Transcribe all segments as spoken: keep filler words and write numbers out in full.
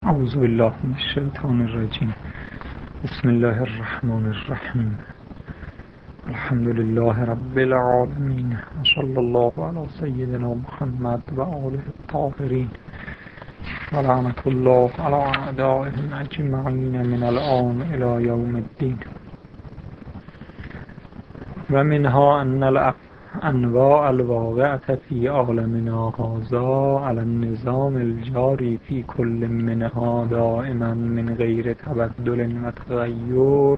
اعوذ بالله من الشیطان الرجیم. بسم الله الرحمن الرحیم. الحمد لله رب العالمین و صلی الله علی سیدنا محمد و آله الطاهرین و لعنت الله علی اعدائهم اجمعین من الآن الی یوم الدین. و منها ان انواع الواقعة في عالمنا هذا على النظام الجاري في كل منها دائما من غير تبدل وتغير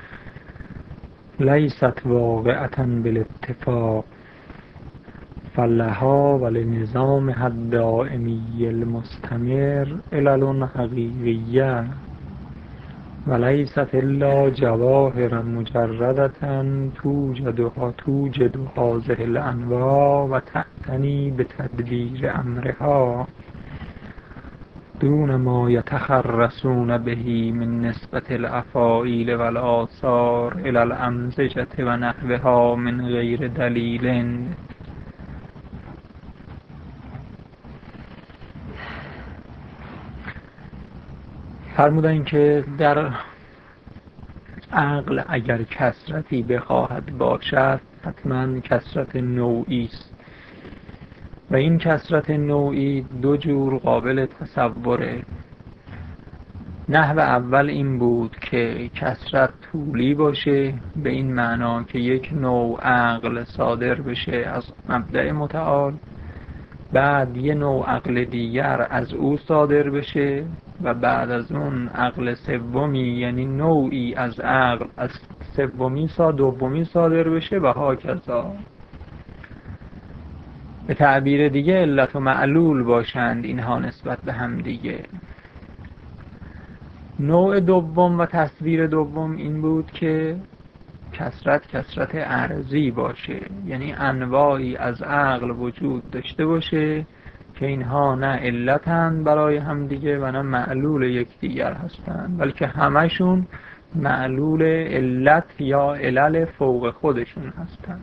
ليست واقعة بالاتفاق، فلها ولنظامها الدائمي المستمر علل حقيقية وليست إلا جواهر مجردة توجد توجد هذه الأنواع وتعتني بتدبير أمرها دون ما يتخرصون به من نسبة الأفاعيل والآثار إلى الأمزجة ونحوها من غير دليل. فرمودن که در عقل اگر کثرتی بخواهد باشد حتما کثرت نوعی است و این کثرت نوعی دو جور قابل تصوره. نحو اول این بود که کثرت طولی باشه، به این معنا که یک نوع عقل صادر بشه از مبدأ متعال، بعد یه نوع عقل دیگر از او صادر بشه و بعد از اون عقل سومی یعنی نوعی از عقل از سومی سا دومی صادر بشه و هاکذا. به تعبیر دیگه علت و معلول باشند اینها نسبت به هم دیگه. نوع دوم و تصویر دوم این بود که کثرت کثرت عرضی باشه، یعنی انواعی از عقل وجود داشته باشه که اینها نه علتن برای همدیگه و نه معلول یکدیگر هستند، بلکه همشون معلول علت یا علل فوق خودشون هستند.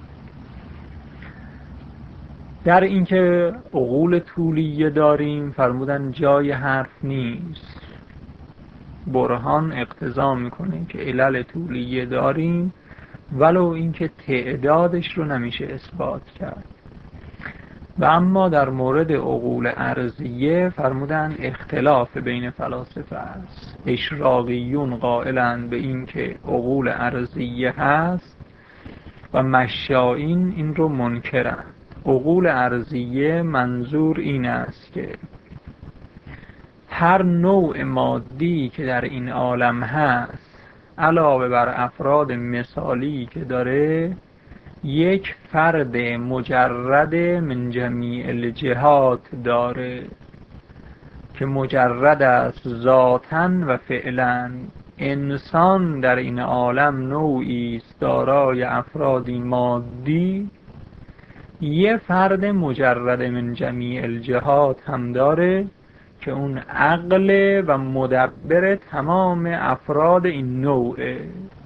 در اینکه عقول طولیه داریم فرمودن جای حرف نیست. برهان اقتضا میکنه که علل طولیه داریم ولو اینکه تعدادش رو نمیشه اثبات کرد. و اما در مورد عقول عرضیه فرمودن اختلاف بین فلاسفه است. اشراقیون قائلند به این که عقول عرضیه هست و مشائین این رو منکرند. عقول عرضیه منظور این است که هر نوع مادی که در این عالم هست علاوه بر افراد مثالی که داره یک فرد مجرد من جمیع الجهات داره که مجرد است ذاتاً و فعلاً. انسان در این عالم نوعی است دارای افرادی مادی، یه فرد مجرد من جمیع الجهات هم داره که اون عقل و مدبر تمام افراد این نوعه.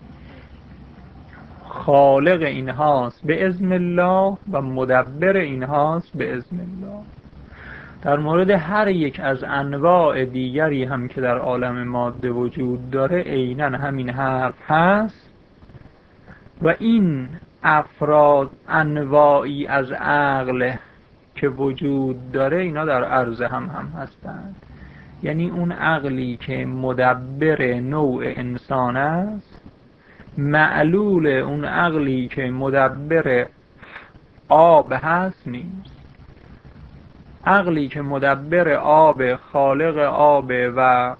خالق اینهاست به اذن الله و مدبر اینهاست به اذن الله. در مورد هر یک از انواع دیگری هم که در عالم ماده وجود داره عیناً همین حرف هست و این افراد انواعی از عقل که وجود داره اینا در عرض هم هم هستند. یعنی اون عقلی که مدبر نوع انسان است معلول اون عقلی که مدبر آب هست نیست. عقلی که مدبر آب، خالق آب و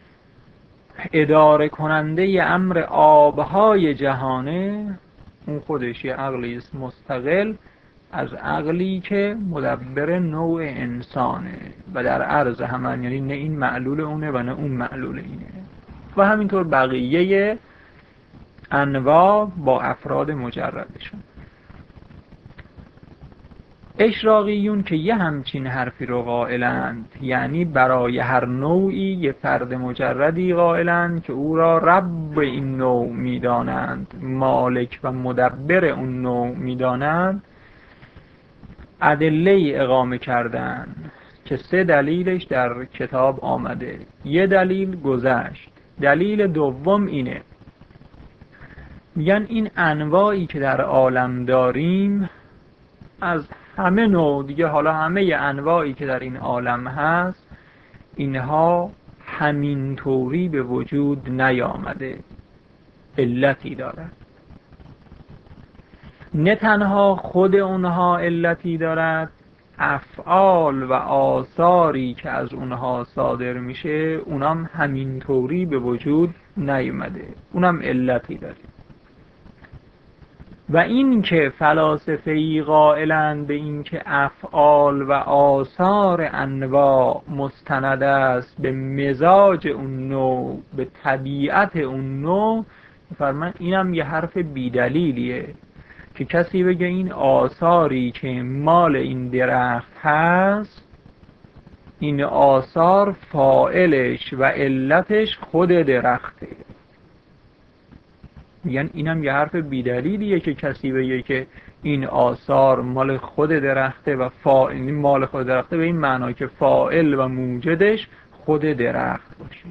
اداره کننده امر آبهای جهانه، اون خودش یه عقلی است مستقل از عقلی که مدبر نوع انسانه و در عرض همان، یعنی نه این معلول اونه و نه اون معلول اینه. و همینطور بقیه انواع با افراد مجردشون. اشراقیون که یه همچین حرفی رو قائلند، یعنی برای هر نوعی یه فرد مجردی قائلند که او را رب این نوع میدانند، مالک و مدبر اون نوع میدانند، ادله اقامه کردند که سه دلیلش در کتاب آمده. یه دلیل گذشت. دلیل دوم اینه، میگن این انواعی که در عالم داریم از همه نوع دیگه، حالا همه انواعی که در این عالم هست، اینها همینطوری به وجود نیامده، علتی دارد. نه تنها خود اونها علتی دارد، افعال و آثاری که از اونها صادر میشه اونم همینطوری به وجود نیامده، اونم علتی داره. و این که فلاسفه‌ای قائلند به این که افعال و آثار انواع مستند است به مزاج اون نوع، به طبیعت اون نوع، فرمان اینم یه حرف بیدلیلیه که کسی بگه این آثاری که مال این درخت هست، این آثار فاعلش و علتش خود درخته. میگن اینم یه حرف بیدلیلیه که کسی بگه که این آثار مال خود درخته و فاعل مال خود درخته، به این معنا که فاعل و موجدش خود درخت باشه.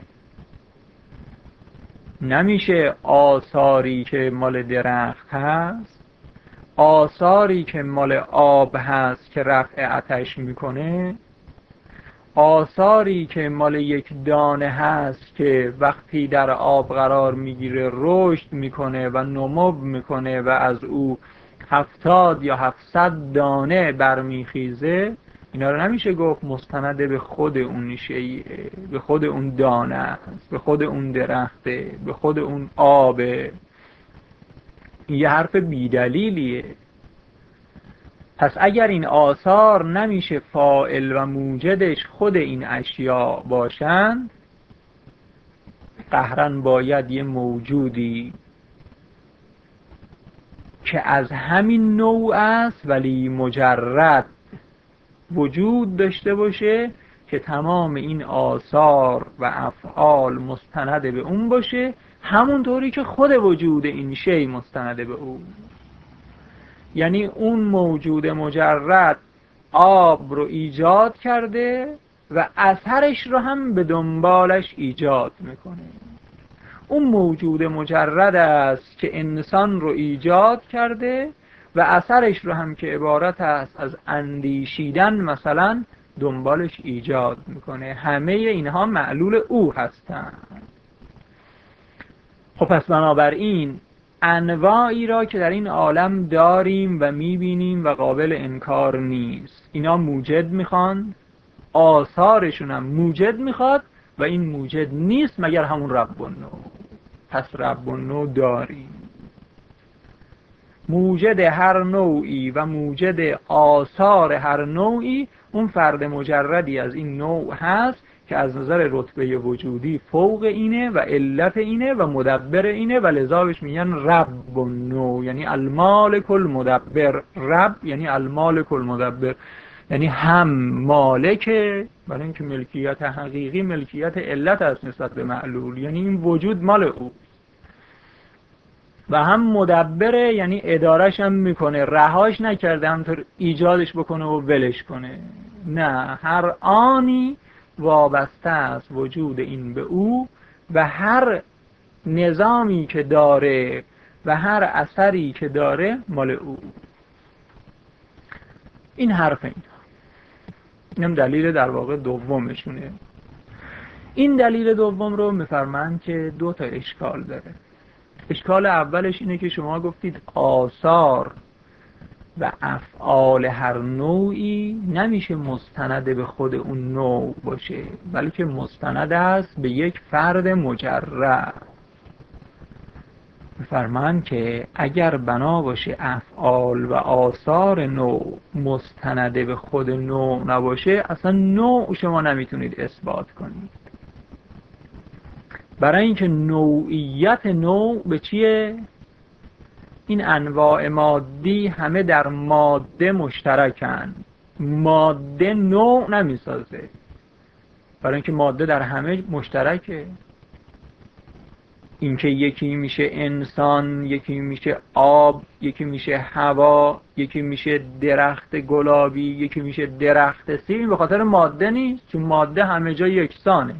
نمیشه آثاری که مال درخت هست، آثاری که مال آب هست که رفع آتش میکنه، آثاری که مال یک دانه هست که وقتی در آب قرار میگیره رشد میکنه و نمو میکنه و از او هفتاد یا هفتصد دانه برمیخیزه، اینا رو نمیشه گفت مستنده به خود اون شیء، به خود اون دانه است، به خود اون درخته، به خود اون آبه. این یه حرف بیدلیلیه. پس اگر این آثار نمیشه فاعل و موجدش خود این اشیاء باشند، قهرن باید یه موجودی که از همین نوع است ولی مجرد وجود داشته باشه که تمام این آثار و افعال مستند به اون باشه، همونطوری که خود وجود این شی مستند به اون. یعنی اون موجود مجرد آب رو ایجاد کرده و اثرش رو هم به دنبالش ایجاد میکنه. اون موجود مجرد است که انسان رو ایجاد کرده و اثرش رو هم که عبارت است از اندیشیدن مثلا دنبالش ایجاد میکنه. همه اینها معلول او هستند. خب پس بنابراین انواعی را که در این عالم داریم و میبینیم و قابل انکار نیست، اینا موجد میخوان، آثارشون هم موجد میخواد و این موجد نیست مگر همون رب النوع. پس رب النوع داریم، موجد هر نوعی و موجد آثار هر نوعی اون فرد مجردی از این نوع هست که از نظر رتبه وجودی فوق اینه و علت اینه و مدبر اینه و لذا بهش میگن رب النوع، یعنی المالک المدبر. رب یعنی المالک المدبر، یعنی هم مالکه، برای اینکه ملکیت حقیقی ملکیت علت است نسبت به معلول، یعنی این وجود مال او، و هم مدبره، یعنی ادارش هم میکنه، رهاش نکرده همطور ایجادش بکنه و ولش کنه. نه، هر آنی وابسته است وجود این به او و هر نظامی که داره و هر اثری که داره مال او. این حرف این اینم دلیل در واقع دومشونه. این دلیل دوم رو میفرمند که دو تا اشکال داره. اشکال اولش اینه که شما گفتید آثار و افعال هر نوعی نمیشه مستند به خود اون نوع باشه، بلکه مستند است به یک فرد مجرد. میفرمایند که اگر بنا باشه افعال و آثار نوع مستند به خود نوع نباشه، اصلا نوع شما نمیتونید اثبات کنید. برای اینکه نوعیت نوع به چیه؟ این انواع مادی همه در ماده مشترکن، ماده نوع نمیسازه، برای اینکه ماده در همه مشترکه. اینکه یکی میشه انسان، یکی میشه آب، یکی میشه هوا، یکی میشه درخت گلابی، یکی میشه درخت سیب، این به خاطر ماده نیست، چون ماده همه جا یکسانه.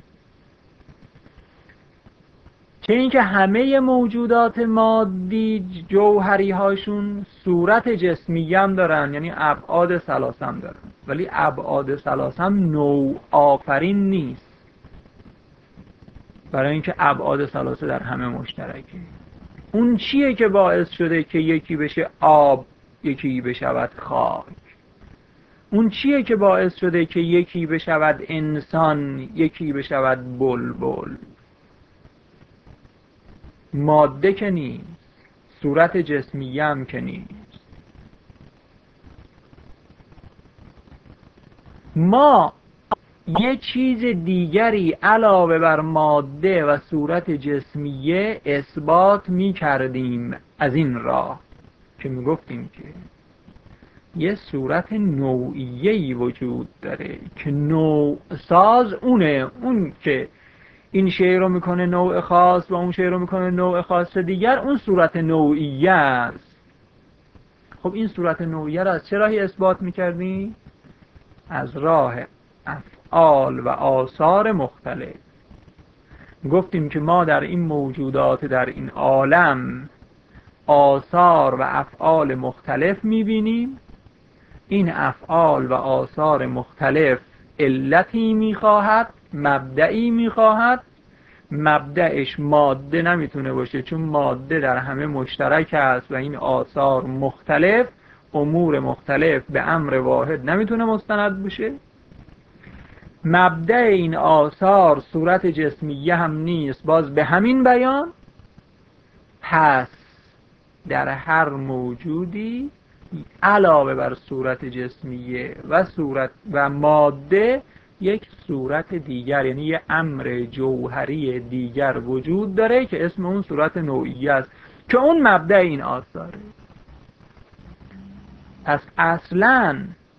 چه اینکه همه موجودات مادی جوهری هاشون صورت جسمی هم دارن، یعنی ابعاد ثلاثه هم دارن، ولی ابعاد ثلاثه هم نوع آفرین نیست، برای اینکه ابعاد ثلاثه در همه مشترکه. اون چیه که باعث شده که یکی بشه آب، یکی بشود خاک؟ اون چیه که باعث شده که یکی بشود انسان، یکی بشود بلبل؟ ماده که نیست، صورت جسمی هم که نیست. ما یه چیز دیگری علاوه بر ماده و صورت جسمیه اثبات می کردیم از این راه که می گفتیم که یه صورت نوعیه‌ای وجود داره که نوع ساز اونه، اون که این شی رو میکنه نوع خاص و اون شی رو میکنه نوع خاص دیگر، اون صورت نوعیه است. خب این صورت نوعیه رو از چه راهی اثبات میکردیم؟ از راه افعال و آثار مختلف. گفتیم که ما در این موجودات، در این عالم، آثار و افعال مختلف میبینیم. این افعال و آثار مختلف علتی میخواهد، مبدعی میخواهد. مبدعش ماده نمیتونه باشه، چون ماده در همه مشترک است و این آثار مختلف، امور مختلف به امر واحد نمیتونه مستند بشه. مبدع این آثار صورت جسمیه هم نیست، باز به همین بیان. پس در هر موجودی علاوه بر صورت جسمیه و صورت و ماده یک صورت دیگر، یعنی یه امر جوهری دیگر وجود داره که اسم اون صورت نوعیه است که اون مبدع این آثاره. پس اصلاً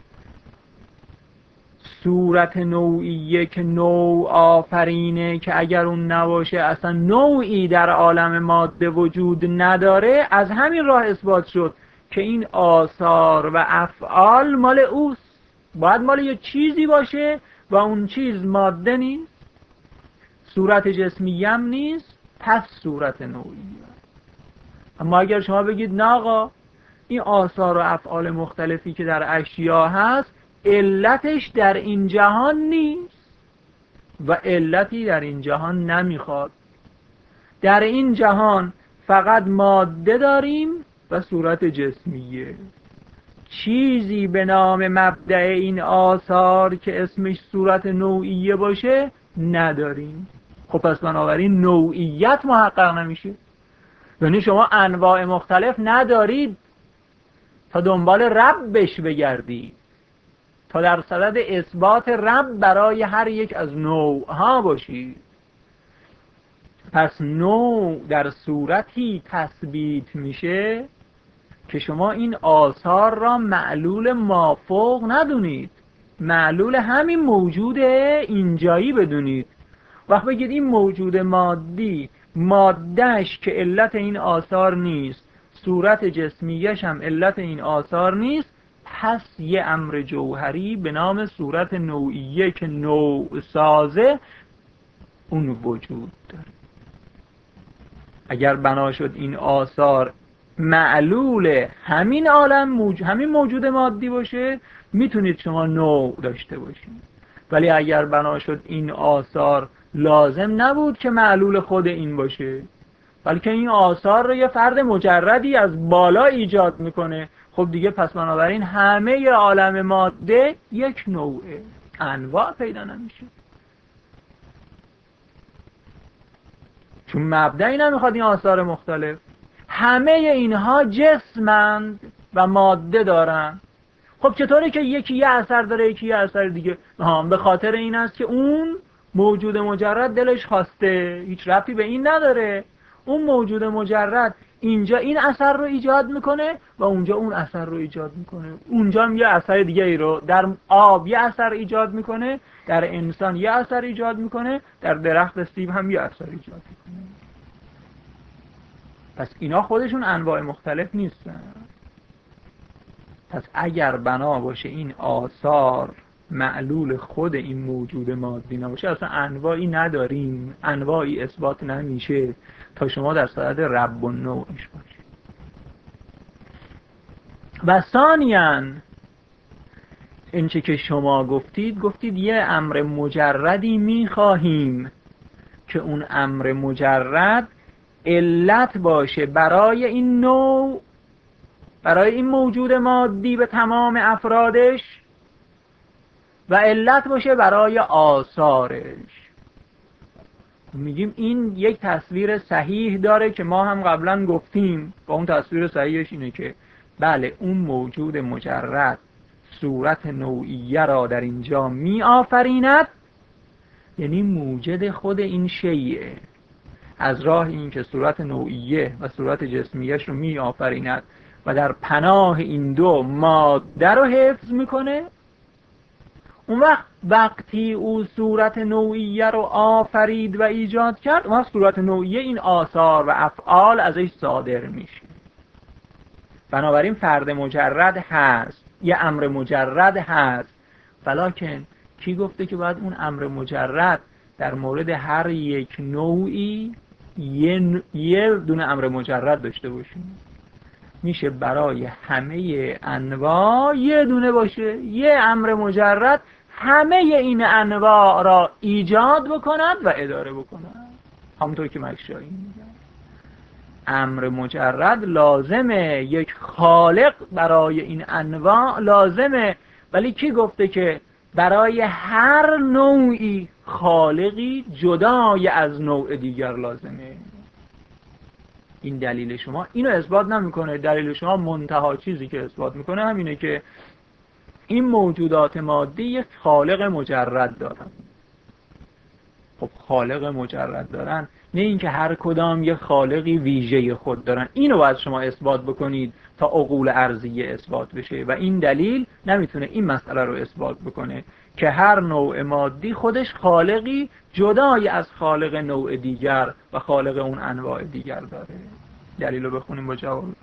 صورت نوعیه که نوع آفرینه، که اگر اون نباشه اصلا نوعی در عالم ماده وجود نداره، از همین راه اثبات شد که این آثار و افعال مال اوست. باید مال یه چیزی باشه و اون چیز ماده نیست، صورت جسمی هم نیست، پس صورت نوعیه. اما اگر شما بگید نه آقا، این آثار و افعال مختلفی که در اشیا هست علتش در این جهان نیست و علتی در این جهان نمیخواد. در این جهان فقط ماده داریم و صورت جسمیه، چیزی به نام مبدع این آثار که اسمش صورت نوعیه باشه نداریم. خب پس بنابراین نوعیت محقق نمیشه. یعنی شما انواع مختلف ندارید تا دنبال ربش بگردید، تا در صدد اثبات رب برای هر یک از نوعها باشید. پس نوع در صورتی تثبیت میشه که شما این آثار را معلول مافوق ندونید، معلول همین موجود اینجایی بدونید. وقت بگید این موجود مادی، مادهش که علت این آثار نیست، صورت جسمیش هم علت این آثار نیست، پس یه امر جوهری به نام صورت نوعیه که نوع سازه اون وجود داره. اگر بنا شد این آثار معلول همین عالم موج... همین موجود مادی باشه، میتونید شما نوع داشته باشید. ولی اگر بنا شد این آثار لازم نبود که معلول خود این باشه، بلکه این آثار رو یه فرد مجردی از بالا ایجاد میکنه، خب دیگه پس بنابراین همه عالم ماده یک نوعه، انواع پیدا نمیشه، چون مبدعی نمیخواد این آثار مختلف. همه اینها جسمند و ماده دارن. خب چطوره که یکی یه اثر داره یکی یه اثر دیگه؟ ها، به خاطر این است که اون موجود مجرد دلش خواسته، هیچ ربطی به این نداره. اون موجود مجرد اینجا این اثر رو ایجاد میکنه و اونجا اون اثر رو ایجاد میکنه. اونجا هم یه اثر دیگه ای رو، در آب یه اثر ایجاد میکنه، در انسان یه اثر ایجاد میکنه، در درخت سیب هم یه اثر ایجاد میکنه. پس اینا خودشون انواع مختلف نیستن. پس اگر بنا باشه این آثار معلول خود این موجود مادی نباشه، اصلا انواعی نداریم، انواعی اثبات نمیشه تا شما در صدد رب و نوعش باشید. و ثانیاً این چه که شما گفتید گفتید یه امر مجردی میخواهیم که اون امر مجرد علت باشه برای این نوع، برای این موجود مادی به تمام افرادش، و علت باشه برای آثارش. میگیم این یک تصویر صحیح داره که ما هم قبلا گفتیم، با اون تصویر صحیحش اینه که بله اون موجود مجرد صورت نوعیه را در اینجا می آفریند، یعنی موجد خود این شیء از راه این که صورت نوعیه و صورت جسمیش رو می آفریند و در پناه این دو ماده رو حفظ میکنه. اون وقت وقتی او صورت نوعیه رو آفرید و ایجاد کرد، اون وقت صورت نوعیه این آثار و افعال ازش صادر میشه. بنابراین فرد مجرد هست، یه امر مجرد هست، ولیکن کی گفته که باید اون امر مجرد در مورد هر یک نوعی یه, یه دونه امر مجرد داشته باشیم؟ میشه برای همه انواع یه دونه باشه، یه امر مجرد همه این انواع را ایجاد بکند و اداره بکند. همونطور که مکشایی میگن امر مجرد لازمه، یک خالق برای این انواع لازمه، ولی کی گفته که برای هر نوعی خالقی جدای از نوع دیگر لازمه؟ این دلیل شما اینو اثبات نمیکنه. دلیل شما منتها چیزی که اثبات میکنه همینه که این موجودات مادی یک خالق مجرد دارن. خب خالق مجرد دارن، نه اینکه هر کدام یک خالقی ویژه خود دارن. اینو باید شما اثبات بکنید تا عقول ارضیه اثبات بشه، و این دلیل نمیتونه این مسئله رو اثبات بکنه که هر نوع مادی خودش خالقی جدای از خالق نوع دیگر و خالق اون انواع دیگر داره. دلیل رو بخونیم با جوابش.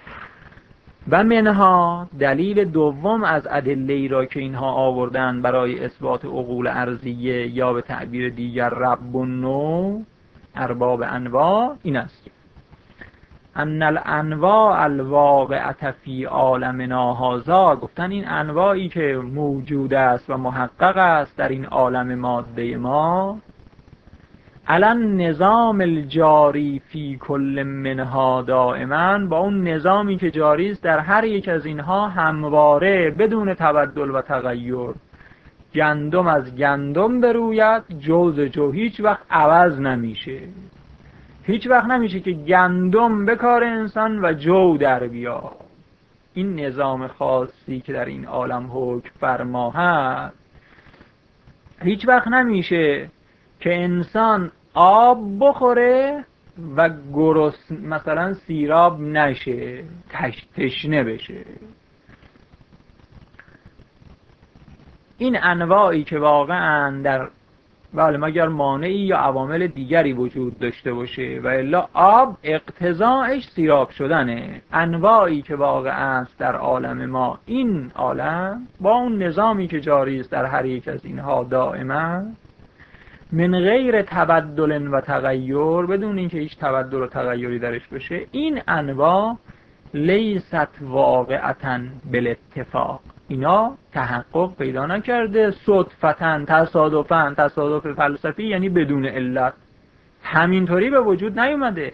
و منها دلیل دوم از ادله‌ای را که اینها آوردن برای اثبات عقول ارضیه یا به تعبیر دیگر رب و نوع، ارباب انواع، این است: ان الانواع الواقعه فی عالمنا هذا. گفتن این انواعی که موجود است و محقق است در این عالم ماده ما، الان نظام الجاری فی کل منها دائما، با اون نظامی که جاری است در هر یک از اینها همواره بدون تبدل و تغییر. گندم از گندم بروید، جو ز جو هیچ وقت عوض نمیشه. هیچ وقت نمیشه که گندم به کار انسان و جو در بیا. این نظام خاصی که در این عالم حکم فرما هست، هیچ وقت نمیشه که انسان آب بخوره و گرس مثلا سیراب نشه، تش تشنه بشه. این انواعی که واقعا در بله مگر مانعی یا عوامل دیگری وجود داشته باشه و الا آب اقتضاعش سیراب شدنه. انواعی که واقعا است در عالم ما، این عالم با اون نظامی که جاری است در هر یک از اینها دائما، من غیر تبدل و تغییر، بدون اینکه هیچ تبدل و تغییری درش بشه، این انواع لیست واقعتا بالاتفاق، اینا تحقق پیدا نکرده صدفتا، تصادفا. تصادف فلسفی یعنی بدون علت، همینطوری به وجود نیومده.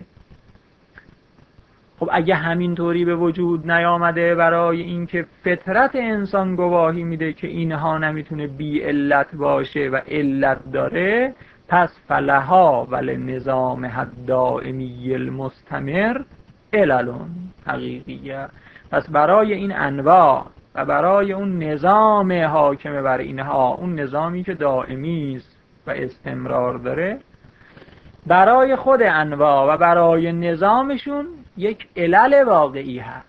خب اگه همینطوری به وجود نیامده برای اینکه فطرت انسان گواهی میده که اینها نمیتونه بی علت باشه و علت داره، پس فلها ولنظام الدائمی المستمر عللون حقیقیه. پس برای این انواع و برای اون نظام حاکم بر اینها، اون نظامی که دائمی است و استمرار داره، برای خود انواع و برای نظامشون یک علل واقعی هست،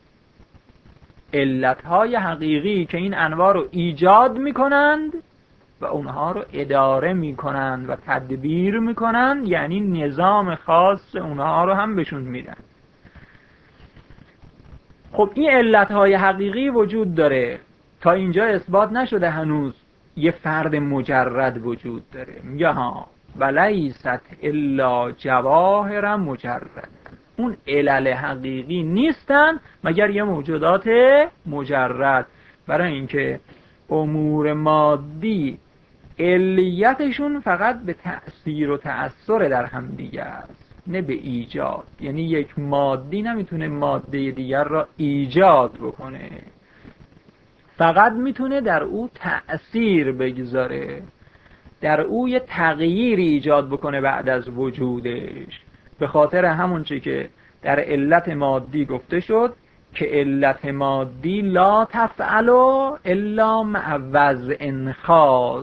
علتهای حقیقی که این انواع رو ایجاد میکنند و اونها رو اداره میکنن و تدبیر میکنن، یعنی نظام خاص اونها رو هم بهشون میدن. خب این علتهای حقیقی وجود داره، تا اینجا اثبات نشده هنوز یه فرد مجرد وجود داره. میگه ها ولیست الا جواهر مجرد، اون علل حقیقی نیستن مگر یه موجودات مجرد. برای اینکه امور مادی علیتشون فقط به تأثیر و تأثیر در هم دیگه است، نه به ایجاد. یعنی یک مادی نمیتونه ماده دیگر را ایجاد بکنه، فقط میتونه در او تأثیر بگذاره، در او یه تغییر ایجاد بکنه بعد از وجودش. به خاطر همون چی که در علت مادی گفته شد که علت مادی لا تفعل الا مع وضع خاص،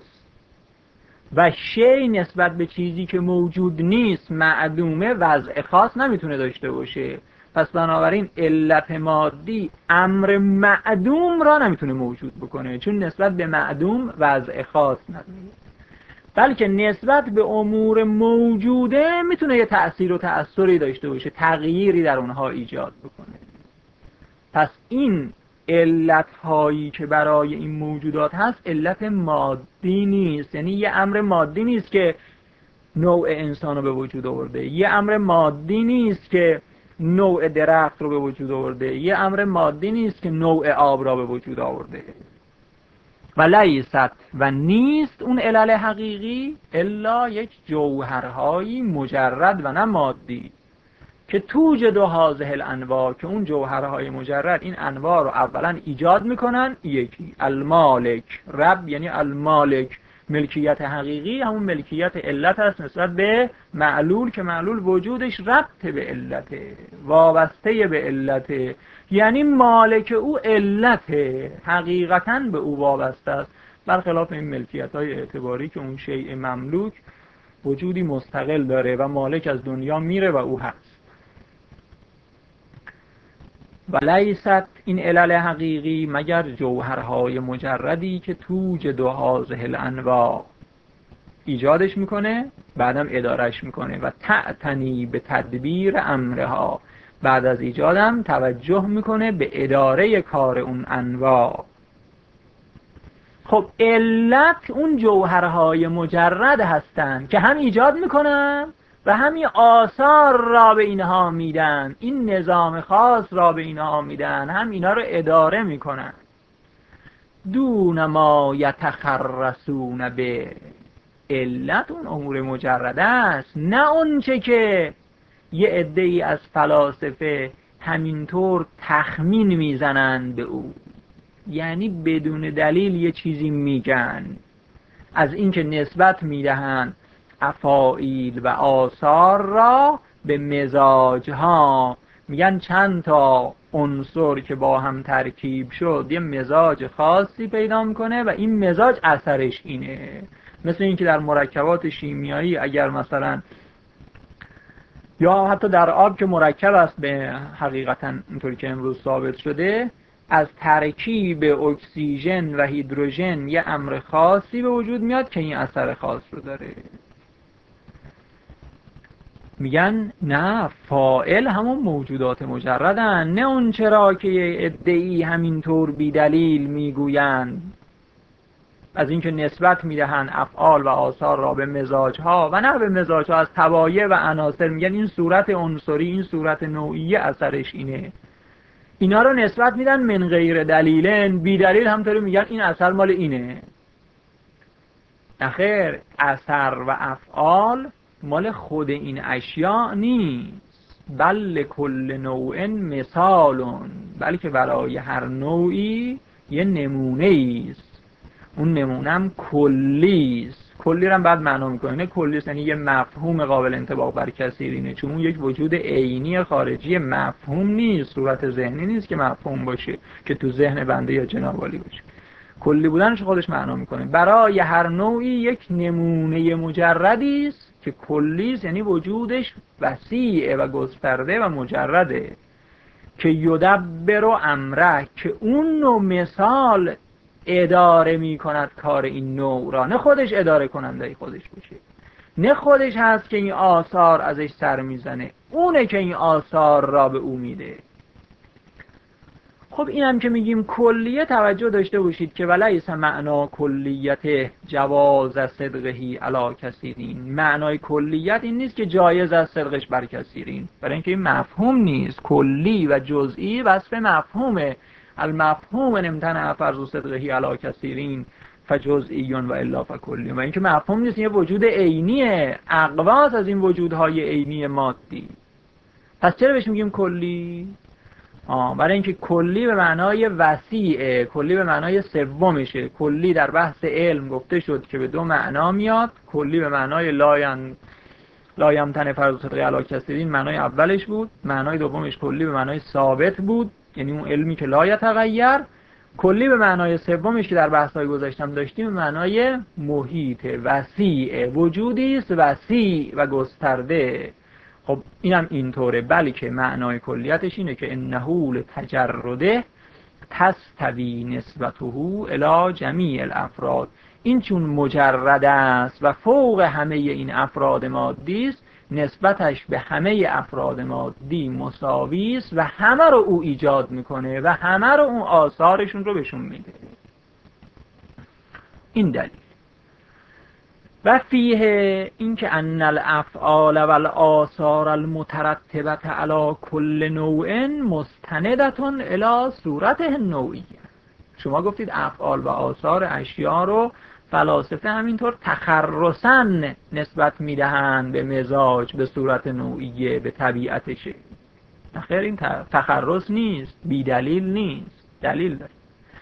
و شی نسبت به چیزی که موجود نیست معدومه وضع خاص نمیتونه داشته باشه. پس بنابراین علت مادی امر معدوم را نمیتونه موجود بکنه، چون نسبت به معدوم وضع خاص نداره، بلکه نسبت به امور موجوده میتونه یه تأثیر و تأثیری داشته باشه، تغییری در اونها ایجاد بکنه. پس این علت هایی که برای این موجودات هست علت مادی نیست، یعنی یه امر مادی نیست که نوع انسان رو به وجود آورده، یه امر مادی نیست که نوع درخت رو به وجود آورده، یه امر مادی نیست که نوع آب را به وجود آورده. و لیست و نیست اون علل حقیقی الا یک جوهرهایی مجرد و نه مادی که توجد هذه الانواع، که اون جوهرهای مجرد این انواع رو اولا ایجاد میکنن. یکی المالک، رب یعنی المالک، ملکیت حقیقی همون ملکیت علت هست نسبت به معلول، که معلول وجودش ربط به علته، وابسته به علته، یعنی مالک او علته، حقیقتا به او وابسته است، برخلاف این ملکیت های اعتباری که اون شیء مملوک وجودی مستقل داره و مالک از دنیا میره و او هست. و لیست این علل حقیقی مگر جوهرهای مجردی که توجد هذه الانواع ایجادش میکنه بعدم ادارش میکنه و تعتنی به تدبیر امرها، بعد از ایجادم توجه میکنه به اداره کار اون انواع. خب علت اون جوهرهای مجرد هستن که هم ایجاد میکنن و همین آثار را به اینها میدن، این نظام خاص را به اینها میدن، هم اینا رو اداره میکنن. دون ما یتخرسون به، علت اون امور مجرده است، نه اون چه که یه عده‌ای از فلاسفه همینطور تخمین میزنن به او، یعنی بدون دلیل یه چیزی میگن، از اینکه نسبت میدهن افاعیل و آثار را به مزاجها، میگن چند تا عنصر که با هم ترکیب شد یه مزاج خاصی پیدا میکنه و این مزاج اثرش اینه. مثل اینکه در مرکبات شیمیایی اگر مثلا یا حتی در آب که مرکب است به حقیقتا اینطوری که امروز ثابت شده، از ترکیب اکسیژن و هیدروژن یه امر خاصی به وجود میاد که این اثر خاص رو داره. میگن نه، فاعل همون موجودات مجردن، نه اون چرا که یه عده‌ای همینطور بی دلیل میگویند از اینکه نسبت میدهن افعال و آثار را به مزاجها و نه به مزاجها، از طبایع و عناصر میگن این صورت عنصری، این صورت نوعی اثرش اینه. اینا رو نسبت میدن من غیر دلیلن، بی دلیل همطوری میگن این اثر مال اینه. نخیر، اثر و افعال مال خود این اشیاء نیست، بل کل نوع مثالون، بلکه برای هر نوعی یه نمونه است. اون نمونه هم کلی است. کلی رو هم بعد معنا میکنه. کلی است یعنی یه مفهوم قابل انطباق بر کثیرینه، چون اون یک وجود عینی خارجی مفهوم نیست، صورت ذهنی نیست که مفهوم باشه که تو ذهن بنده یا جناب عالی باشه. کلی بودنش خودش معنا میکنه. برای هر نوعی یک نمونه مجردی است که کلی است، یعنی وجودش وسیع و گسترده و مجرده، که یدبر امره، که اون نوع مثال اداره می کند کار این نوع را، نه خودش اداره کننده خودش باشه، نه خودش هست که این آثار ازش سر میزنه، اونه که این آثار را به او میده. خب اینم که میگیم کلیه، توجه داشته باشید که ولیس معنا کلیت جواز صدقهی علی کثیرین. معنای کلیت این نیست که جایز از صدقش بر کثیرین، برای اینکه این مفهوم نیست. کلی و جزئی وصف مفهومه. المفهوم ان امتنع فرض صدقهی علی کثیرین فجزئی و الا فکلی. و اینکه مفهوم نیست، یه وجود عینیه، اقواس از این وجودهای عینی مادی. پس چرا بهش میگیم کلی؟ آه برای اینکه کلی به معنای وسیعه، کلی به معنای سومشه. کلی در بحث علم گفته شد که به دو معنا میاد. کلی به معنای لاین لایمتن فرض صدقه علی کثیرین معنای اولش بود، معنای دومش کلی به معنای ثابت بود، یعنی اون علمی که لا یتغیر. کلی به معنای سومش که در بحث‌های گذشتم داشتیم، به معنای محیط وسیع، وجودی است وسیع و گسترده. خب اینم اینطوره، بلکه معنای کلیتش اینه که انه لتجرده تستوی نسبته الی جمیع الافراد. این چون مجرد است و فوق همه این افراد مادی است، نسبتش به همه افراد مادی مساوی است و همه رو او ایجاد میکنه و همه رو اون آثارشون رو بهشون میده. این دلیل. و فیه اینکه ان الافعال و الآثار المترتبه علی کل نوع مستندتون الی صورته النوعیه. شما گفتید افعال و آثار اشیا رو فلاسفه همینطور تخرصاً نسبت میدهند به مزاج، به صورت نوعیه، به طبیعتشه. خیر، این تخرص نیست، بی دلیل نیست، دلیل داره.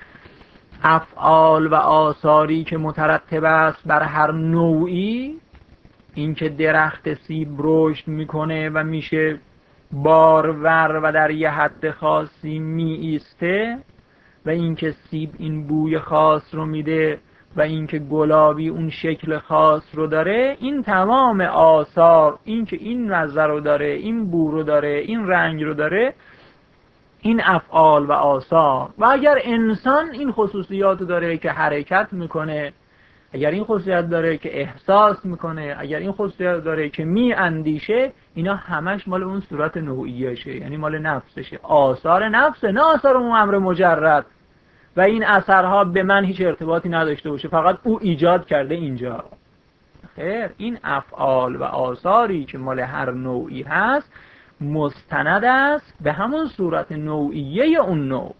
افعال و آثاری که مترتب است بر هر نوعی، این که درخت سیب رشد میکنه و میشه بارور و در یه حد خاصی می ایسته، و این که سیب این بوی خاص رو میده و این که گلابی اون شکل خاص رو داره، این تمام آثار، این که این مزه رو داره، این بو رو داره، این رنگ رو داره، این افعال و آثار. و اگر انسان این خصوصیات داره که حرکت میکنه، اگر این خصوصیت داره که احساس میکنه، اگر این خصوصیت داره که می اندیشه، اینا همش مال اون صورت نوعیشه، یعنی مال نفسشه، آثار نفسه، نه آثار اون امر مجرد. و این اثرها به من هیچ ارتباطی نداشته باشه، فقط او ایجاد کرده اینجا. خیر، این افعال و آثاری که مال هر نوعی هست مستند است به همون صورت نوعیه اون نوع.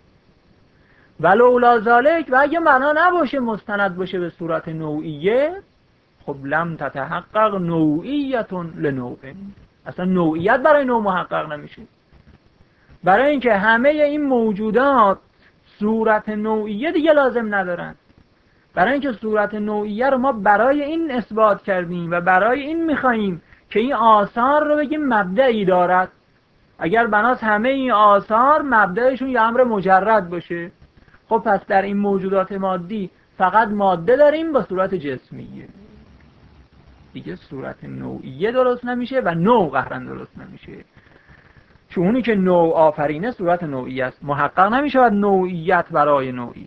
ولولا ذالک، و اگه معنا نباشه مستند باشه به صورت نوعیه، خب لم تتحقق نوعیت لنوع، اصلا نوعیت برای نوع محقق نمیشه. برای اینکه همه این موجودات صورت نوعیه دیگه لازم ندارن. برای اینکه صورت نوعیه رو ما برای این اثبات کردیم و برای این میخواییم که این آثار رو بگیم مبدعی دارد. اگر بناس همه این آثار مبدعشون یه امر مجرد باشه، خب پس در این موجودات مادی فقط ماده داریم با صورت جسمیه، دیگه صورت نوعیه درست نمیشه و نوع قهرن درست نمیشه. چون اونی که نوع آفرینه صورت نوعی است، محقق نمیشه و نوعیت برای نوعی.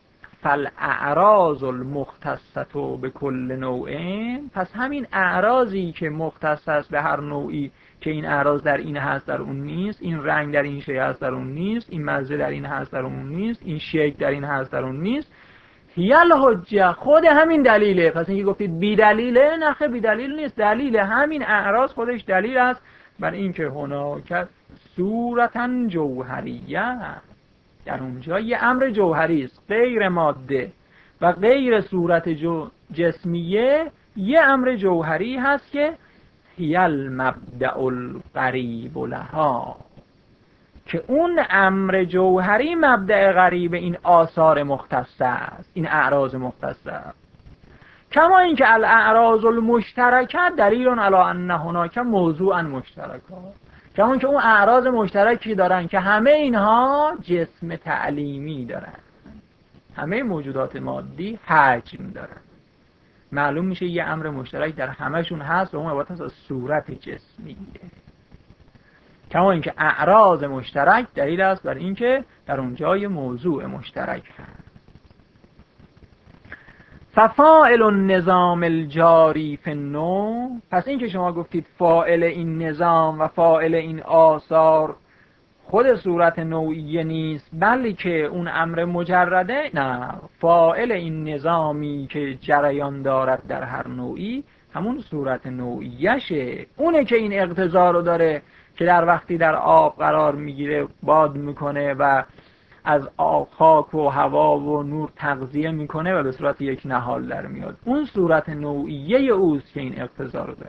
فالاعراض المختصة به کل نوع، پس همین اعراضی که مختص است به هر نوعی، که این اعراض در این هست در اون نیست، این رنگ در این شی هست در اون نیست، این مزه در این هست در اون نیست، این شکل در این هست در اون نیست، هی الحجه، خود همین دلیله. پس اینکه گفتید بی دلیله، نخه بی دلیل نیست، دلیله. همین اعراض خودش دلیل است بر اینکه هناک صورتاً جوهریه، در اونجا یه امر جوهری است، غیر ماده و غیر صورت جو جسمیه، یه امر جوهری هست که هی المبدأ القریب لها، که اون امر جوهری مبدأ غریب این آثار مختصه است، این اعراض مختصه است. کما اینکه الاعراض المشترکه دلیل علی ان هناک موضوعا مشترکا، کما اینکه اون اعراض مشترکی دارن که همه اینها جسم تعلیمی دارن، همه موجودات مادی حجم دارن. معلوم میشه یه امر مشترک در همشون هست و اون عبارت از صورت جسمیه. کما اینکه اعراض مشترک دلیل است بر اینکه در اونجا یه موضوع مشترک هست. ففاعل النظام الجاری فی النوع، پس این که شما گفتید فاعل این نظام و فاعل این آثار خود صورت نوعیه نیست بلکه اون امر مجرده، نه، فاعل این نظامی که جریان دارد در هر نوعی همون صورت نوعیشه، اونه که این اقتضا رو داره که در وقتی در آب قرار میگیره باد میکنه و از آب، خاک و هوا و نور تغذیه میکنه و به صورت یک نهال در میاد. اون صورت نوعیه اوست که این اقتضا رو داره.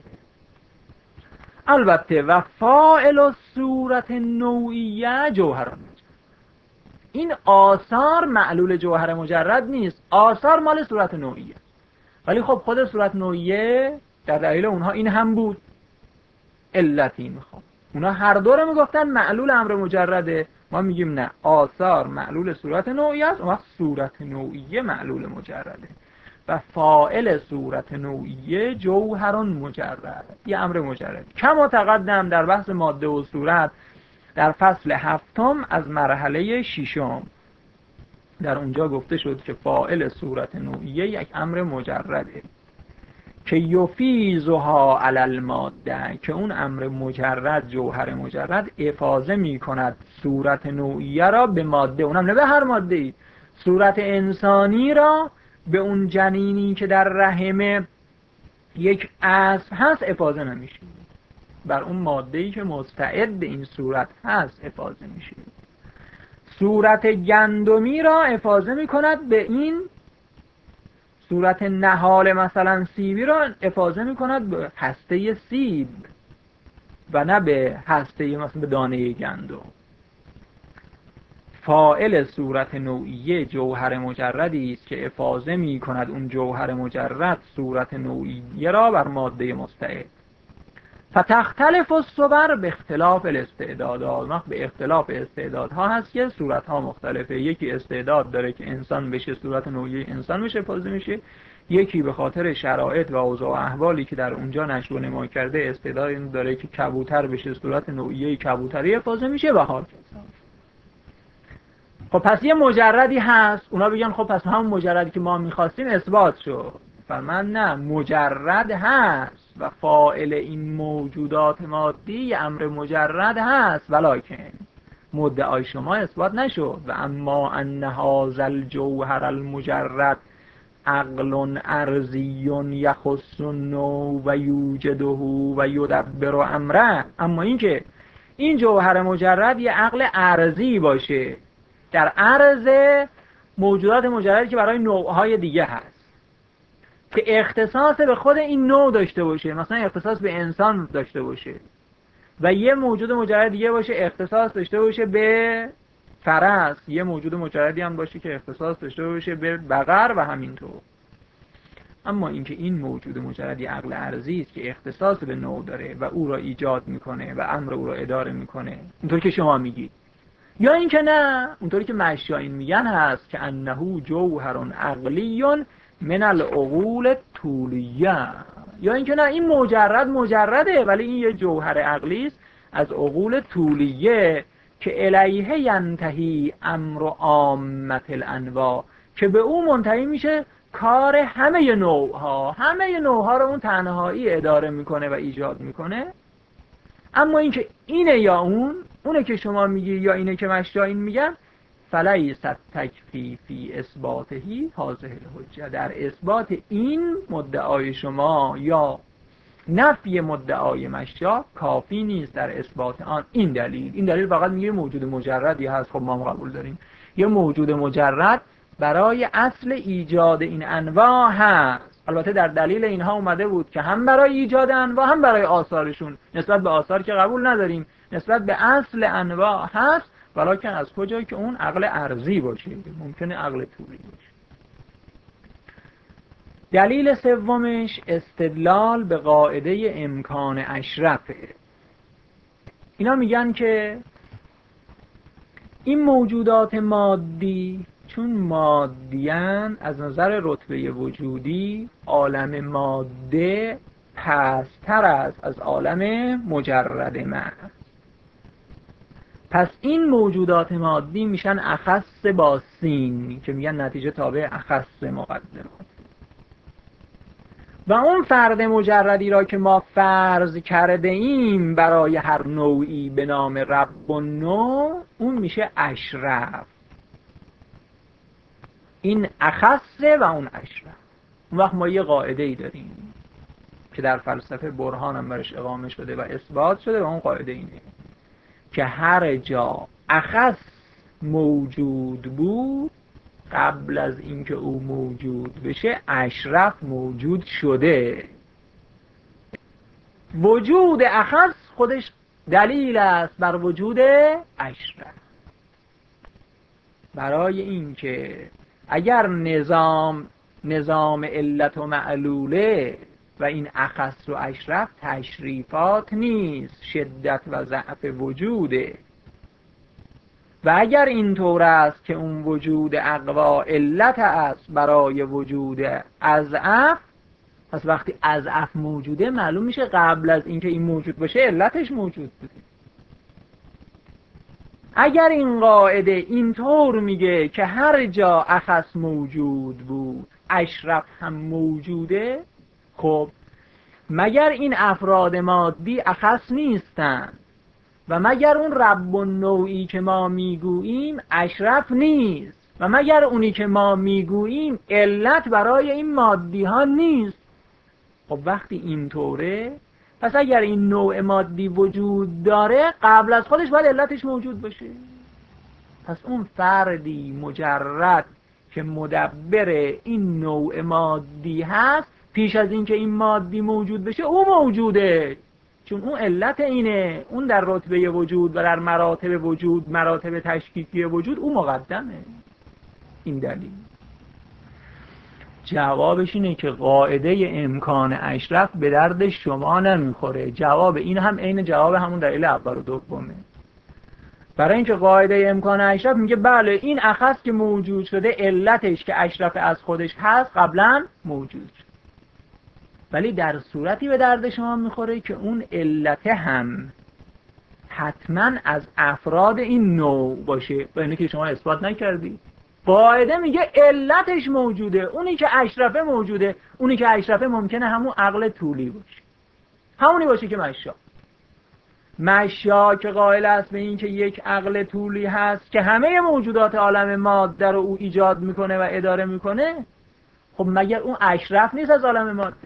البته و فاعل صورت نوعیه جوهر مجرد، این آثار معلول جوهر مجرد نیست، آثار مال صورت نوعیه، ولی خب خود صورت نوعیه در دلیل اونها این هم بود علتی میخوام، اونها هر دو رو میگفتن معلول امر مجرده، ما میگیم نه، آثار معلول صورت نوعیه است، اون وقت صورت نوعیه معلول مجرده و فاعل صورت نوعیه جوهران مجرد، یه امر مجرد. کما تقدم در بحث ماده و صورت در فصل هفتم از مرحله ششم، در اونجا گفته شد که فاعل صورت نوعیه یک امر مجرده که یفیزها علی الماده، که اون امر مجرد، جوهر مجرد، افاضه می کند صورت نوعیه را به ماده، اونم نه به هر ماده ای، صورت انسانی را به اون جنینی که در رحم یک اسب هست افاضه نمیشه، بر اون ماده ای که مستعد این صورت هست افاضه میشه. صورت گندمی را افاضه می کند به این صورت نهال مثلا سیبی را افاضه می کند به هسته سیب و نه به هسته مثلا به دانه گندم. فاعل صورت نوعیه جوهر مجردی است که افاضه می کند اون جوهر مجرد صورت نوعیه را بر ماده مستعد. فتختلف الصور به اختلاف الاستعدادات، به اختلاف استعدادها هست که صورتها مختلفه، یکی استعداد داره که انسان بشه، صورت نوعیه انسان بشه افاضه میشه، یکی به خاطر شرایط و اوضاع و احوالی که در اونجا نشو و نما کرده استعداد داره که کبوتر بشه، صورت نوعیه کبوتری افاضه میشه و هاکذا. خب پس یه مجردی هست، اونا بگن خب پس همون مجردی که ما میخواستیم اثبات شد. فرمان نه، مجرد هست و فاعل این موجودات مادی امر مجرد هست، ولکن مدعای شما اثبات نشد. و اما ان هذا الجوهر المجرد عقل ارضی یخص النوع و یوجده و یدبر امره، اما اینکه این جوهر مجرد یه عقل ارضی باشه در عرض موجودات مجردی که برای نوعهای دیگه هست، که اختصاص به خود این نوع داشته باشه، مثلا اختصاص به انسان داشته باشه، و یه موجود مجرد دیگه باشه اختصاص داشته باشه به فرس، یه موجود مجردی هم باشه که اختصاص داشته باشه به بقر و همینطور. اما اینکه این موجود مجردی عقل ارضی است که اختصاص به نوع داره و او را ایجاد میکنه و امر او را اداره میکنه، اینطور که شما میگید، یا اینکه نه، اونطوری که مشایخ میگن هست که انه جوهر عقلی من العقول طولیه، یا اینکه نه، این مجرد مجرده ولی این یه جوهر عقلی است از عقول طولیه که الیه ینتهی امر عامه الانواع، که به اون منتهی میشه کار همه نوعها، همه نوعها رو اون تنهایی اداره میکنه و ایجاد میکنه. اما اینکه اینه یا اون، اونه که شما میگی یا اینه که مشایخ میگن، فلیست تکفی فی اثباتهی هذه الحجه، در اثبات این مدعای شما یا نفی مدعای مشایخ کافی نیست در اثبات آن این دلیل. این دلیل فقط میگه موجود مجردی هست، خب ما هم قبول داریم یه موجود مجرد برای اصل ایجاد این انواع هست. البته در دلیل اینها اومده بود که هم برای ایجاد انواع هم برای آثارشون، نسبت به آثار که قبول نداریم، نسبت به اصل انواع هست، ولکن از کجایی که اون عقل ارضی باشه، ممکنه عقل طولی باشه. دلیل سومش استدلال به قاعده امکان اشرفه. اینا میگن که این موجودات مادی چون مادیان، از نظر رتبه وجودی عالم ماده پستر است از عالم مجرد محض. پس این موجودات مادی میشن اخص با سین، که میگن نتیجه تابع اخص مقدمات. و اون فرد مجردی را که ما فرض کرده ایم برای هر نوعی به نام رب النوع، اون میشه اشرف. این اخصه و اون اشرف. اون وقت ما یه قاعده ای داریم که در فلسفه برهان هم برش اقامه شده و اثبات شده و اون قاعده اینه که هر جا اخص موجود بود قبل از اینکه او موجود بشه اشرف موجود شده. وجود اخص خودش دلیل است بر وجود اشرف. برای اینکه اگر نظام نظام علت و معلوله و این اخص و اشرف تشریفات نیست، شدت و ضعف وجوده. و اگر این طور است که اون وجود اقوا علت است برای وجود اضعف، پس وقتی اضعف موجوده معلوم میشه قبل از اینکه این موجود باشه علتش موجود بوده. اگر این قاعده اینطور میگه که هر جا اخص موجود بود اشرف هم موجوده، خب مگر این افراد مادی اخص نیستند و مگر اون رب النوعی که ما میگوییم اشرف نیست و مگر اونی که ما میگوییم علت برای این مادی ها نیست؟ خب وقتی اینطوره پس اگر این نوع مادی وجود داره قبل از خودش باید علتش موجود باشه. پس اون فردی مجرد که مدبر این نوع مادی هست پیش از اینکه این مادی موجود بشه او موجوده، چون اون علت اینه، اون در رتبه وجود و در مراتب وجود، مراتب تشکیکی وجود او مقدمه. این دلیل. جوابش اینه که قاعده امکان اشرف به درد شما نمیخوره. جواب این هم عین جواب همون دلیل اول و دومه. برای اینکه قاعده امکان اشرف میگه بله این اخص که موجود شده علتش که اشرف از خودش هست قبلا موجود شد، ولی در صورتی به درد شما میخوره که اون علت هم حتما از افراد این نوع باشه و اینه که شما اثبات نکردی. قاعده میگه علتش موجوده، اونی که اشرفه موجوده. اونی که اشرفه ممکنه همون عقل طولی باشه، همونی باشه که مشا مشا که قائل است به این که یک عقل طولی هست که همه موجودات عالم ماده رو او ایجاد میکنه و اداره میکنه. خب مگر اون اشرف نیست از عالم ماده؟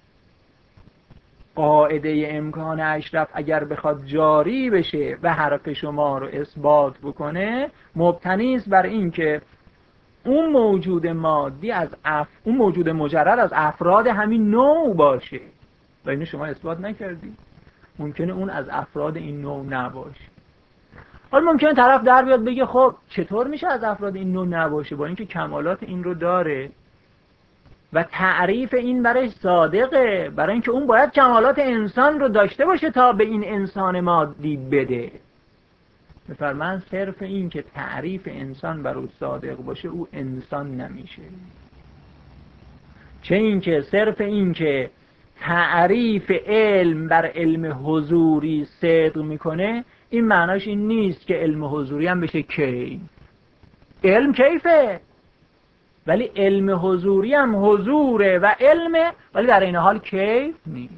قاعده امکان اشرف اگر بخواد جاری بشه و حرف شما رو اثبات بکنه مبتنی است بر این که اون موجود مادی از اف... اون موجود مجرد از افراد همین نوع باشه و اینو شما اثبات نکردی. ممکنه اون از افراد این نوع نباشه. حالا ممکنه طرف در بیاد بگه خب چطور میشه از افراد این نوع نباشه با اینکه کمالات این رو داره و تعریف این برای صادقه، برای اینکه اون باید کمالات انسان رو داشته باشه تا به این انسان مادی بده. بفرمان صرف این که تعریف انسان بر او صادق باشه او انسان نمیشه، چه این که صرف این که تعریف علم بر علم حضوری صدق میکنه این معناش این نیست که علم حضوری هم بشه کیف. علم کیفه ولی علم حضوری هم حضوره و علمه ولی در این حال کیف نیست.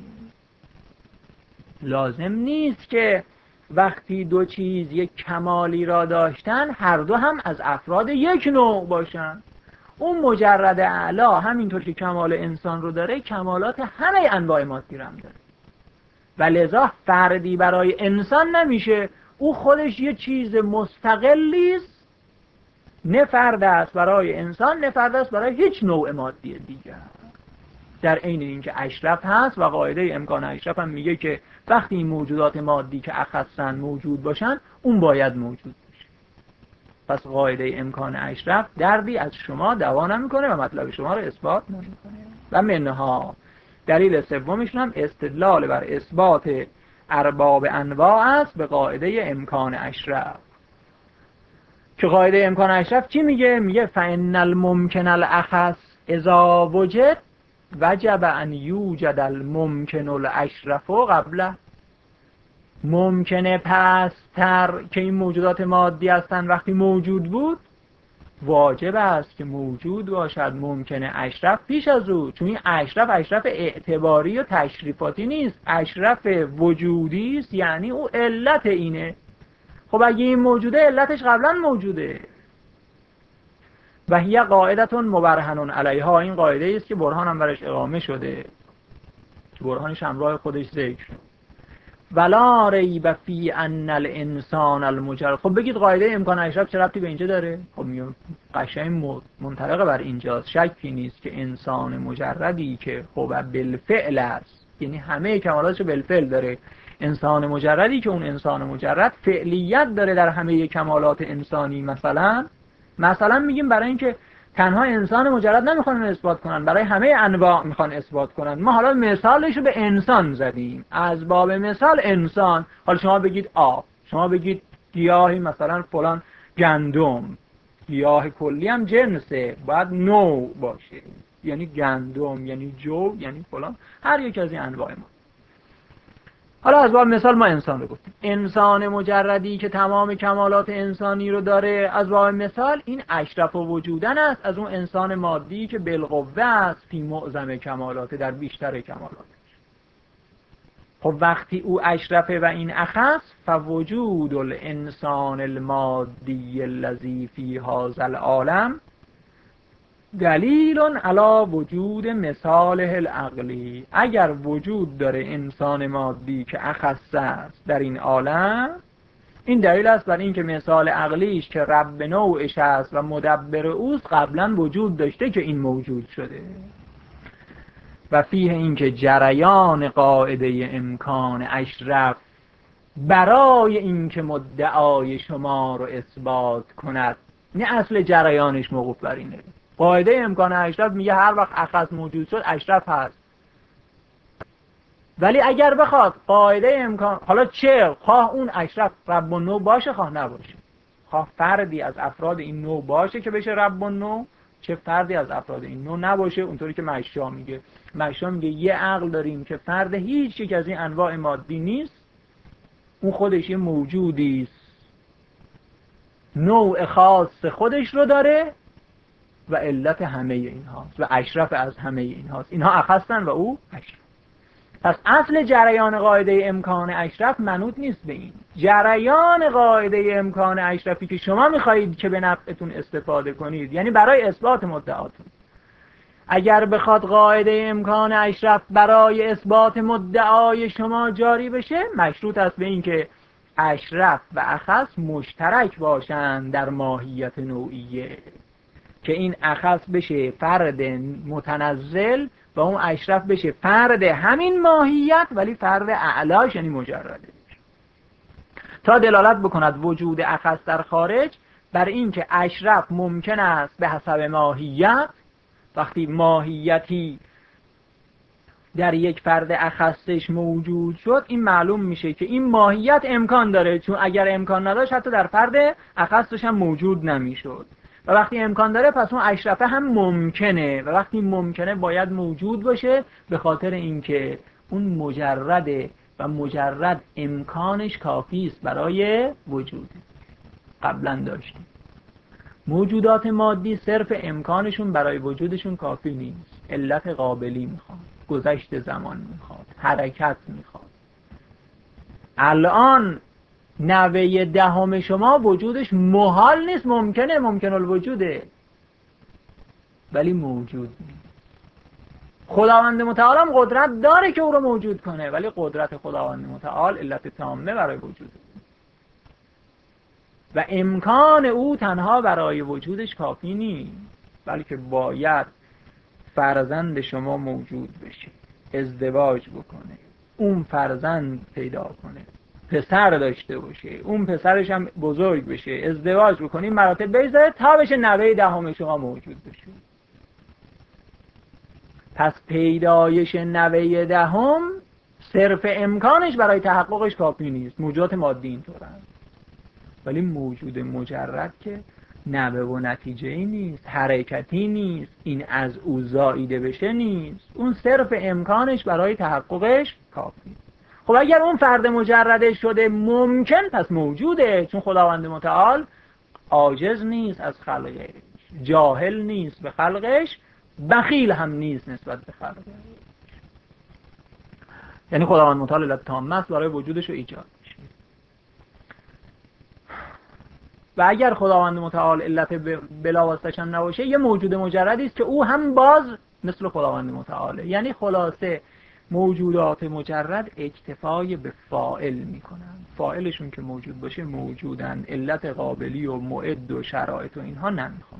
لازم نیست که وقتی دو چیز یک کمالی را داشتن هر دو هم از افراد یک نوع باشن. اون مجرد اعلا همینطور که کمال انسان رو داره کمالات همه انواع مادی رو هم داره و لذا فردی برای انسان نمیشه، او خودش یه چیز مستقلی است، نه فرد است برای انسان نه فرد است برای هیچ نوع مادی دیگر. در عین اینکه اشرف هست و قاعده امکان اشرف هم میگه که وقتی این موجودات مادی که اخصن موجود باشن اون باید موجود باشه. پس قاعده امکان اشرف دردی از شما دوا نمیکنه و مطلب شما رو اثبات نمیکنه. و منها دلیل سومشون هم استدلال بر اثبات ارباب انواع است به قاعده امکان اشرف. که قاعده امکان اشرف چی میگه؟ میگه فإن الممکن الاخص اذا وجد وجب ان یوجد الممکن الاشرف قبله. ممکنه پستر که این موجودات مادی هستن وقتی موجود بود واجب است که موجود باشد ممکنه اشرف پیش از او، چون این اشرف اشرف اعتباری و تشریفاتی نیست، اشرف وجودی است، یعنی او علت اینه. خب اگه این موجوده علتش قبلا موجوده. و هی قاعدتون مبرهنون علیها، این قاعده است که برهان هم برش اقامه شده، که برهانش همراه خودش ذکر شد. ولا ریب فی ان الانسان المجرد. خب بگید قاعده امکان اشرف چه ربطی به اینجا داره؟ خب میگم قشنگ منطبق بر اینجاست، شکی نیست که انسان مجردی که خب بالفعل است، یعنی همه کمالاتش بالفعل داره، انسان مجردی که اون انسان مجرد فعلیت داره در همه کمالات انسانی. مثلا مثلا میگیم برای اینکه تنها انسان مجرد نمیخوان اثبات کنن، برای همه انواع میخوان اثبات کنن. ما حالا مثالش رو به انسان زدیم، از باب مثال انسان. حالا شما بگید آب، شما بگید گیاهی مثلا فلان گندم، گیاه کلی هم جنسه، باید نوع باشه، یعنی گندم یعنی جو یعنی فلان، هر یک از این انواع ما. حالا از باب مثال ما انسان رو گفتیم، انسان مجردی که تمام کمالات انسانی رو داره، از باب مثال این اشرف وجودن است از اون انسان مادی که بالقوه است فی معظم کمالات، در بیشتر کمالات. خب وقتی او اشرفه و این اخص، فوجود الانسان المادی الذی فی هذا العالم دلیل علی وجود مثاله العقلی. اگر وجود داره انسان مادی که اخص است در این عالم، این دلیل است بر این که مثال عقلیش که رب نوعش است و مدبر اوست قبلا وجود داشته که این موجود شده. و فیه این که جریان قاعده امکان اشرف برای این که مدعای شما رو اثبات کند، نه اصل جریانش موقوف بر اینه. قاعده امکان اشرف میگه هر وقت اخص موجود شد اشرف هست. ولی اگر بخواد قاعده امکان، حالا چه خواه اون اشرف رب النوع باشه خواه نباشه، خواه فردی از افراد این نوع باشه که بشه رب النوع، چه فردی از افراد این نوع نباشه، اونطوری که مشا میگه. مشا میگه یه عقل داریم که فرد هیچ یک از این انواع مادی نیست، اون خودش یه موجودی است، نوع خاص خودش رو داره و علت همه این هاست و اشرف از همه این هاست. اینها اخصن و او اشرف. پس اصل جریان قاعده امکان اشرف منوط نیست به این. جریان قاعده امکان اشرفی که شما میخواهید که به نفعتون استفاده کنید، یعنی برای اثبات مدعاتون، اگر بخواد قاعده امکان اشرف برای اثبات مدعای شما جاری بشه، مشروط است به این که اشرف و اخص مشترک باشند در ماهیت نوعیه، که این اخص بشه فرد متنزل و اون اشرف بشه فرد همین ماهیت ولی فرد اعلاش یعنی مجرده، تا دلالت بکند وجود اخص در خارج بر این که اشرف ممکن است به حسب ماهیت. وقتی ماهیتی در یک فرد اخصش موجود شد، این معلوم میشه که این ماهیت امکان داره، چون اگر امکان نداشت حتی در فرد اخصش هم موجود نمیشد. و وقتی امکان داره پس اون اشرفه هم ممکنه، و وقتی ممکنه باید موجود باشه، به خاطر اینکه اون مجرده و مجرد امکانش کافی است برای وجود. قبلا داشتیم موجودات مادی صرف امکانشون برای وجودشون کافی نیست، علت قابلی میخواد، گذشت زمان میخواد، حرکت میخواد. الان نوه دهم شما وجودش محال نیست، ممکنه، ممکن الوجوده، ولی موجود نیست. خداوند متعال هم قدرت داره که او رو موجود کنه، ولی قدرت خداوند متعال علت تامه برای وجوده و امکان او تنها برای وجودش کافی نیست، بلکه باید فرزند شما موجود بشه، ازدواج بکنه، اون فرزند پیدا کنه، پسر داشته باشه، اون پسرش هم بزرگ بشه، ازدواج بکنه، مراتب بگذره تا بشه نوه دهم شما موجود بشه. پس پیدایش نوه دهم صرف امکانش برای تحققش کافی نیست. موجودات مادی اینطورن، ولی موجود مجرد که نوه و نتیجه ای نیست، حرکتی نیست، این از او زائیده بشه نیست، اون صرف امکانش برای تحققش کافی. خب اگر اون فرد مجرده شده ممکن، پس موجوده، چون خداوند متعال عاجز نیست از خلق غیره. جاهل نیست به خلقش، بخیل هم نیست نسبت به خلقش. یعنی خداوند متعال علت تامه است برای وجودش و ایجادش. و اگر خداوند متعال علت بلا واسطه‌ش هم نباشه، یه موجود مجردی است که او هم باز مثل خداوند متعاله. یعنی خلاصه موجودات مجرد اکتفای به فاعل میکنن، فاعلشون که موجود باشه موجودن، علت قابلی و معد و شرایط و اینها نمیخوان.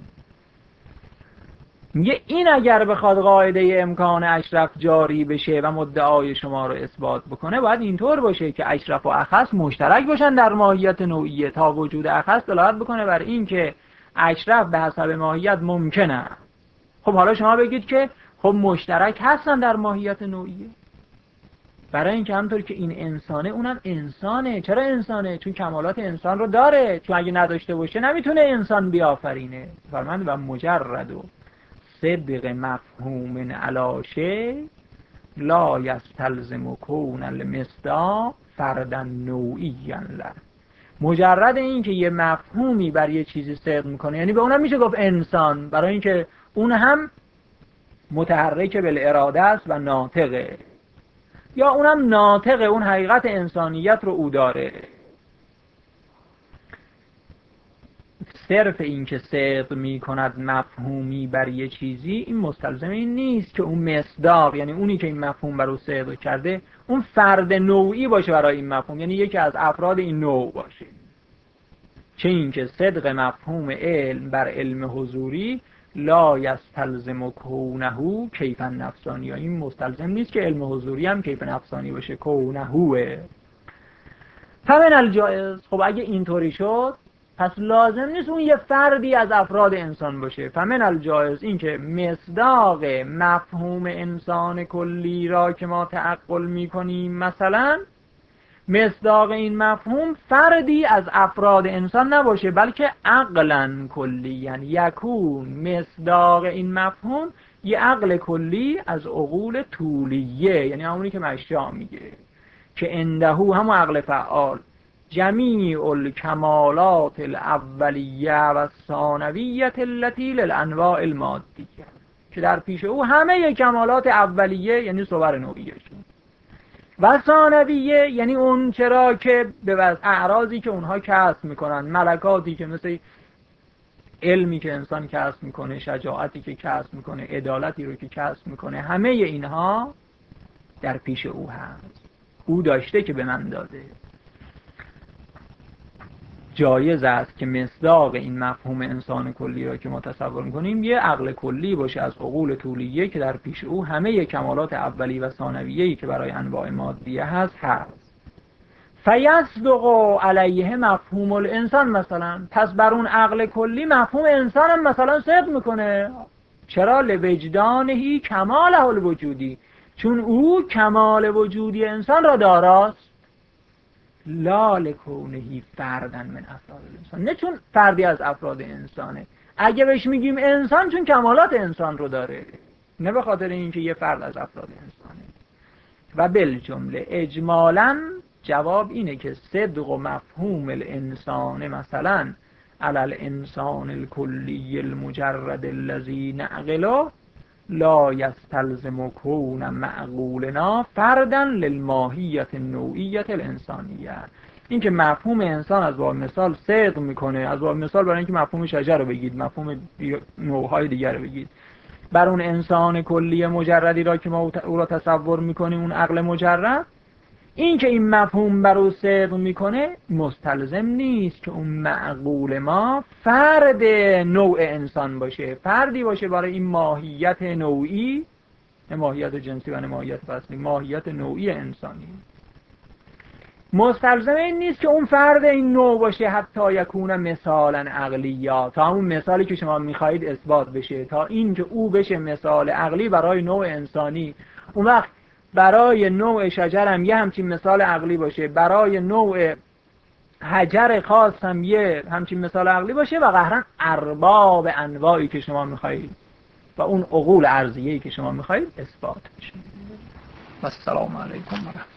میگه این اگر بخواد قاعده امکان اشرف جاری بشه و مدعای شما رو اثبات بکنه، باید اینطور باشه که اشرف و اخص مشترک باشن در ماهیت نوعیه تا وجود اخص دلالت بکنه بر این که اشرف به حسب ماهیت ممکنه. خب حالا شما بگید که خب مشترک هستن در ماهیت نوعیه، برای اینکه همونطور که این انسانه اونم انسانه. چرا انسانه؟ چون کمالات انسان رو داره، چون اگه نداشته باشه نمیتونه انسان بیافرینه. فرمند و مجرد و صدق مفهوم علاشه لا یستلزم کون المصداق فردا نوعیا له. مجرد این که یه مفهومی بر یه چیزی صدق میکنه، یعنی به اونم میشه گفت انسان، برای اینکه اون هم متحرک بالاراده است و ناطقه، یا اونم ناطقه، اون حقیقت انسانیت رو او داره. صرف این که صدق می کند مفهومی بر یه چیزی، این مستلزم این نیست که اون مصداق، یعنی اونی که این مفهوم بر او صدق کرده، اون فرد نوعی باشه برای این مفهوم، یعنی یکی از افراد این نوع باشه. چه این که صدق مفهوم علم بر علم حضوری لا یستلزم کونه کیفا نفسانی، این مستلزم نیست که علم حضوری هم کیف نفسانی باشه، کونهوه. فمن الجائز، خب اگه اینطوری شد پس لازم نیست اون یه فردی از افراد انسان باشه. فمن الجائز، این که مصداق مفهوم انسان کلی را که ما تعقل میکنیم، مثلا مصداق این مفهوم فردی از افراد انسان نباشه، بلکه عقلا کلی، یعنی یکون مصداق این مفهوم یه عقل کلی از عقول طولیه، یعنی همونی که مشجع میگه که اندهو همون عقل فعال جمیع الکمالات الاولیه و ثانویه التي للانواع المادیه، که در پیش او همه کمالات اولیه یعنی صور نوعیشون و ثانویه یعنی اون چرا که به وضع اعراضی که اونها کسب میکنن، ملکاتی که مثل علمی که انسان کسب میکنه، شجاعتی که کسب میکنه، عدالتی رو که کسب میکنه، همه اینها در پیش او هست، او داشته که به من داده. جایز است که مصداق این مفهوم انسان کلی را که ما تصور میکنیم یه عقل کلی باشه از عقول طولیه که در پیش او همه کمالات اولی و ثانویه‌ای که برای انواع مادیه هست هست. فیصدق علیه مفهوم الانسان، مثلا پس بر اون عقل کلی مفهوم انسان هم مثلا صدق میکنه. چرا؟ لوجدانهی کماله الوجودی، چون او کمال وجودی انسان را داراست. لا لکونهی فردن من افراد الانسان، نه چون فردی از افراد انسانه. اگه بهش میگیم انسان چون کمالات انسان رو داره، نه به خاطر اینکه یه فرد از افراد انسانه. و بالجمله اجمالاً جواب اینه که صدق و مفهوم الانسان مثلا علی الانسان الکلی المجرد الذی نعقله لا یستلزم کون معقولنا فردا للماهیت النوعیت الانسانیه. این که مفهوم انسان از باب مثال صدق میکنه، از باب مثال برای اینکه مفهوم شجر رو بگید، مفهوم نوعهای دیگر رو بگید، بر اون انسان کلی مجردی را که ما او را تصور میکنیم، اون عقل مجرد، این که این مفهوم بر او صدق میکنه مستلزم نیست که اون معقول ما فرد نوع انسان باشه، فردی باشه برای این ماهیت نوعی، نه ماهیت جنسی و نه ماهیت فصلی، ماهیت نوعی انسانی. مستلزم این نیست که اون فرد این نوع باشه حتی یکون مثالا عقلیا، تا همون مثالی که شما میخواهید اثبات بشه، تا این که او بشه مثال عقلی برای نوع انسانی. اون وقت برای نوع شجر هم یه همچین مثال عقلی باشه، برای نوع حجر خاص هم یه همچین مثال عقلی باشه، و قهرن ارباب انواعی که شما میخواهید و اون عقول ارضیه‌ای که شما میخواهید اثبات بشه. و السلام علیکم و رحمت الله.